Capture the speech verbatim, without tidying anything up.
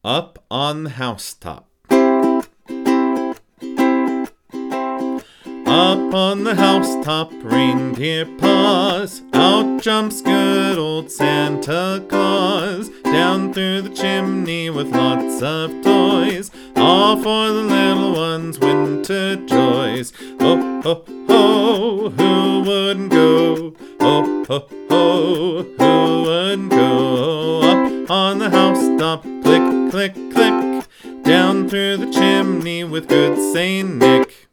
Up on the housetop. Up on the housetop, reindeer paws. Out jumps good old Santa Claus. Down through the chimney with lots of toys. All for the little ones' winter joys. Ho, ho, ho, who wouldn't go? Ho, ho, ho, who wouldn't go? Up on the housetop, click, click, click. Down through the chimney with good Saint Nick.